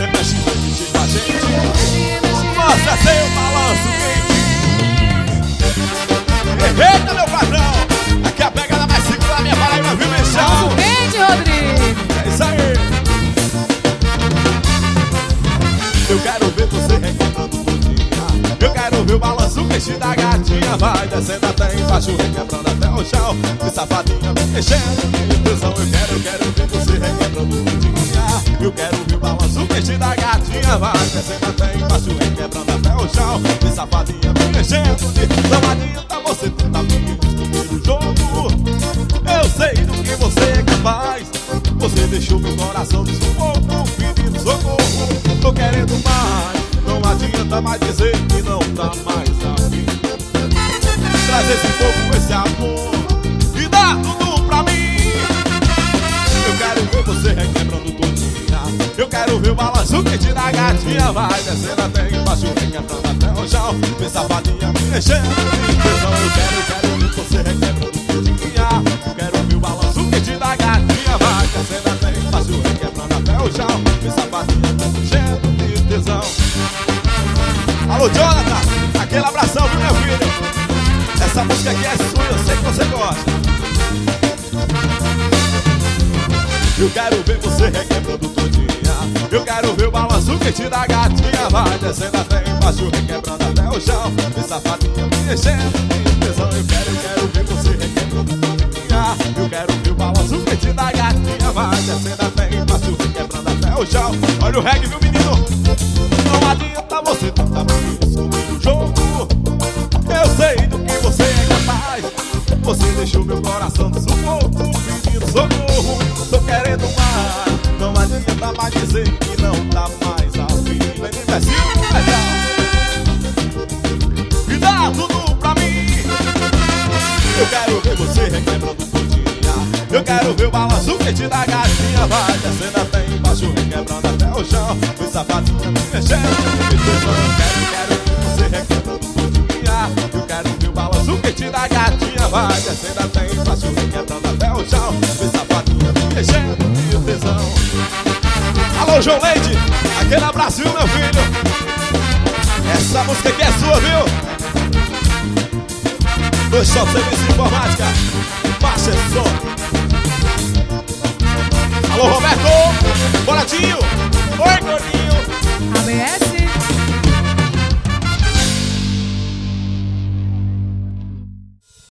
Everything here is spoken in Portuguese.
mexe com a gente. Mostra seu balanço quente. Eita, meu patrão, aqui a pegada mais segura da minha Paraíba, viu, Mexão? Balanço quente, Rodrigo. É isso aí. Eu quero ver você requebrando tudinha. Eu quero ver o balanço quente da gatinha. Vai descendo até embaixo, requebrando até o chão. Que safadinha, me mexendo de tesão. Eu quero ver você requebrando tudinha. Eu quero ver o balanço quente da gatinha. Vai descendo até embaixo, requebrando até o chão. Que safadinha, me mexendo de tesão. Adianta você tentar me descobrir o jogo. Eu sei do que você é capaz. Você deixou meu coração de sufoco, pedindo socorro. Tô querendo mais, não adianta mais dizer que não tá mais afim. Traz esse fogo, esse amor e dá tudo pra mim. Eu quero ver você requebrando tudinha. Eu quero ver o balanço quente da gatinha. Vai descendo até embaixo, requebrando até o chão. Vem safadinha, me mexendo de tesão. Eu quero ver você requebrando tudinha. Eu quero ver o balanço quente da gatinha. Vai descendo até embaixo, requebrando até o chão. Vem safadinha, me mexendo de tesão. Alô, Jonathan, aquele abração, viu, meu filho? Essa música aqui é sua, eu sei que você gosta. Eu quero ver você requebrando tudinha. Eu quero ver o balanço quente da gatinha. Vai descendo até embaixo, requebrando até o chão. Vem safadinha, me mexendo de tesão. Eu quero ver você requebrando tudinha. Eu quero ver o balanço quente da gatinha. Vai descendo até embaixo, requebrando até o chão. Olha o reggae, viu, menino? Não adianta você tentar me descobrir o jogo. Eu sei do que você é capaz. Você deixou meu coração de sufoco, pedindo socorro. Tô querendo mais, não adianta mais dizer que não tá mais afim. Vem de Brasil, legal. E dá tudo pra mim. Eu quero ver você requebrando tudinha. Eu quero ver o balanço quente da gatinha. Vai descendo até embaixo, requebrando até o chão. Vem safadinha, me mexendo de tesão. Eu quero ver você requebrando tudinha. Eu quero ver o balanço quente da gatinha. Vai descendo até embaixo, requebrando até o chão. Vem safadinha, me mexendo de tesão. Alô, João Leite, aquele abraço, meu filho. Essa música aqui é sua, viu? Dois shops serviço de informática. Baixa esse som. Alô, Roberto, Boladinho. Oi, gordinho. ABS